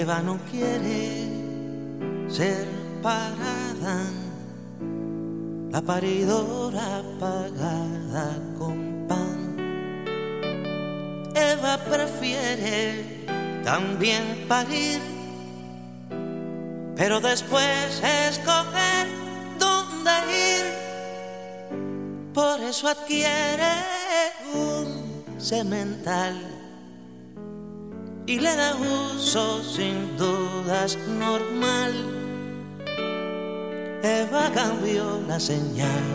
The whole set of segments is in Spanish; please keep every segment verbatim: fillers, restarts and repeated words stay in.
Eva no quiere ser parada, la paridora pagada con pan. Eva prefiere también parir, pero después escoger dónde ir. Por eso adquiere un semental y le da uso sin dudas normal. Eva cambió la señal.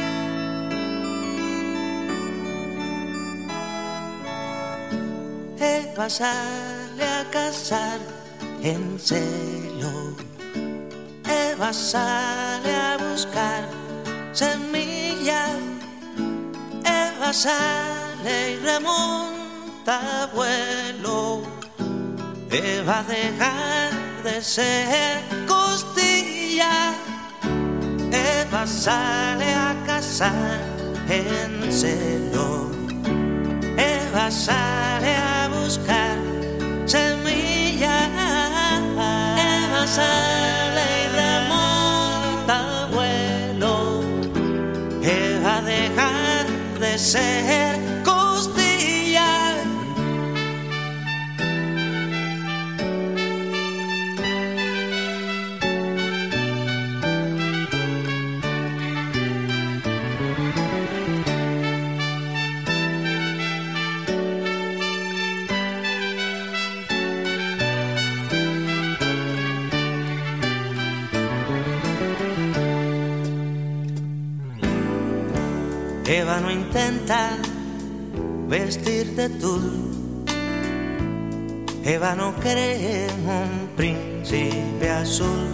Eva sale a cazar en celo. Eva sale a buscar semillas. Eva sale y remonta vuelo. Eva dejar de ser costilla. Eva sale a cazar en celo. Eva sale a buscar semillas. Eva sale y remonta vuelo. Eva dejar de ser costilla. Eva no intenta vestir de tul. Eva no cree en un príncipe azul.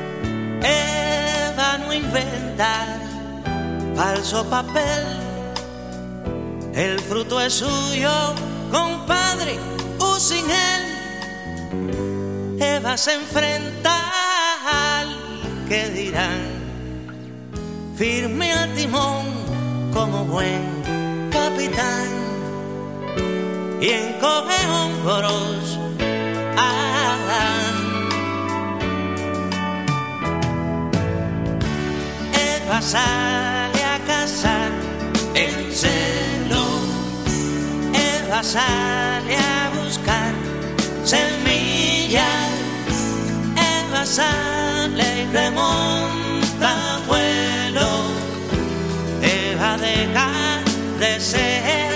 Eva no inventa falso papel. El fruto es suyo, compadre, o sin él. Eva se enfrenta al que dirán, firme al timón como buen capitán, y encoge hombros. Adán. Eva sale a cazar en celo. Eva sale a buscar semillas. Eva sale y remonta vuelo. Eva deja de ser